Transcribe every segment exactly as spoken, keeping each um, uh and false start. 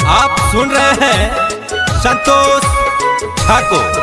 आप सुन रहे हैं संतोष ठाकुर।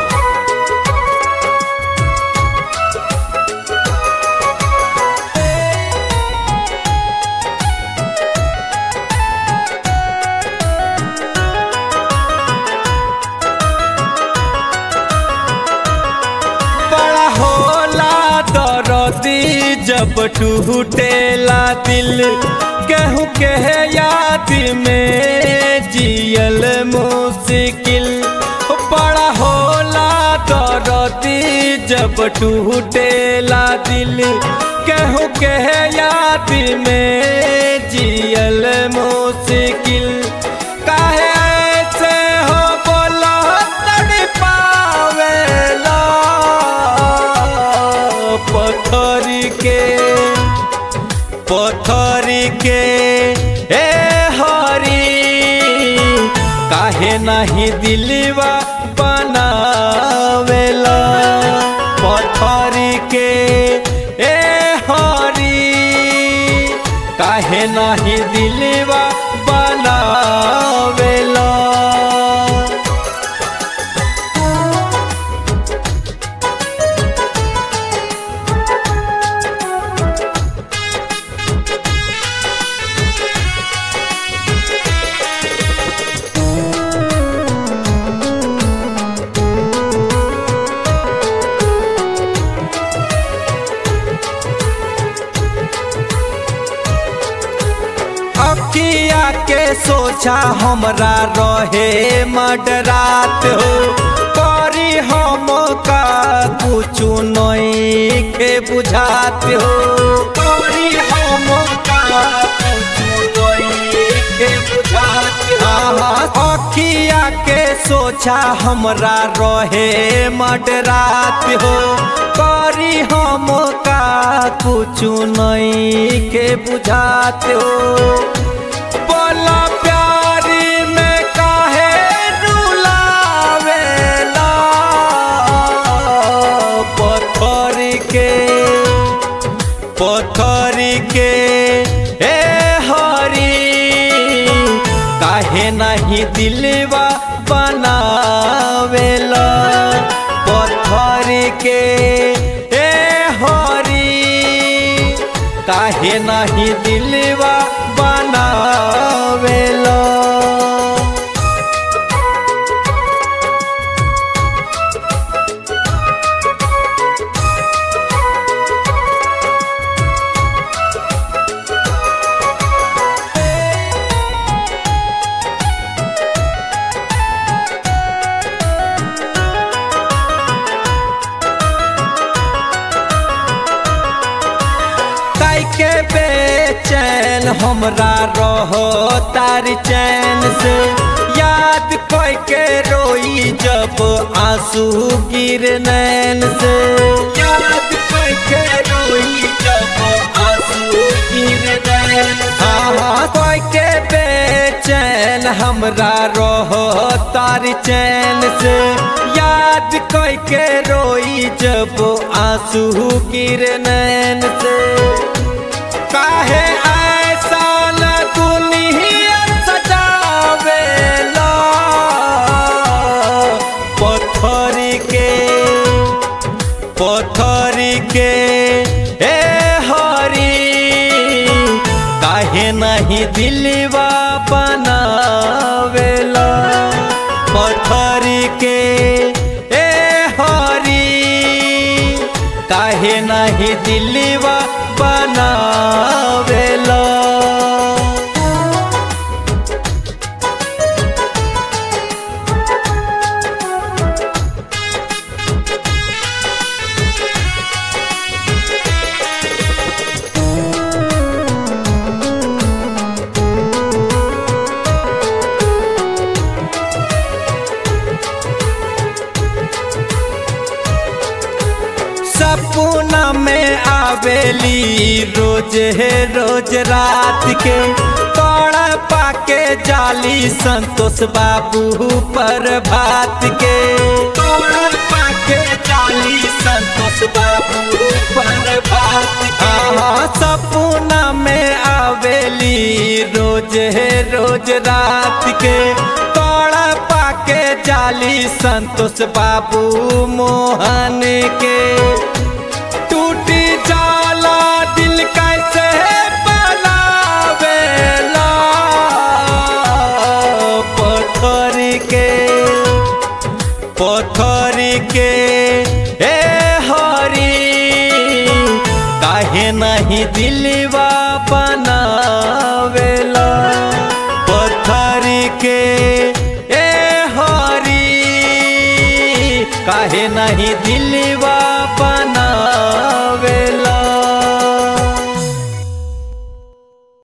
बड़ा होला दर्दी जब टूटेला दिल, केहू के याद में जियल मुश्किल। बड़ा होला दर्दी जब टूटेला दिल, केहू के याद में जियल मुश्किल। काहे ऐसे हो बोला तड़पावेला, पत्थर के पत्थर के ए हरी, काहे नहीं दिलवा बनावेला। पत्थर के ए हरी, काहे नहीं दिलवा बनावेला। अखिया के सोचा हमरा रहे मडरात हो, करी हम का कुछु नहीं के बुझात हो। करी हम का कुछु नहीं के बुझात हो। अखिया के सोचा हमरा रहे मडरात हो, करी हम का कुछु नहीं के बुझात हो। बोला प्यारी में काहे रुलावेला, पत्थर के पत्थर के ए हरी, काहे नहीं दिलवा बनावेला। पत्थर के ए हरी, काहे नहीं दिलवा बनावेला। के बेचैन हमरा रहो तार चैन से, याद कोई के रोई जब आंसू गिर नैन से। याद कोई के रोई जब आंसू गिर नैन से। हाँ, कोई के बेचैन हमरा रहो तार चैन से, याद कोई के रोई जब आंसू गिर नैन से। काहे ऐसा न दुनिया सजावेला, पत्थर के पत्थर के ए हरी, काहे नहीं दिलवा बनावेला। पत्थर के ए हरी, काहे नहीं दिलवा बनावेला। सपना में आवेली रोज है रोज रात के, तोड़ा पाके जाली संतोष बाबू पर भात के। तोड़ा पाके जाली संतोष बाबू पर भात के। सपना में आवेली रोज है रोज रोज रात के तोड़ा पाके जाली संतोष बाबू मोहन के। टूटी जाला दिल कैसे बनावेला पत्थर के पत्थर के ए हरी काहे नहीं दिलवा बनावेला पत्थर के ए हरी काहे नहीं दिलवा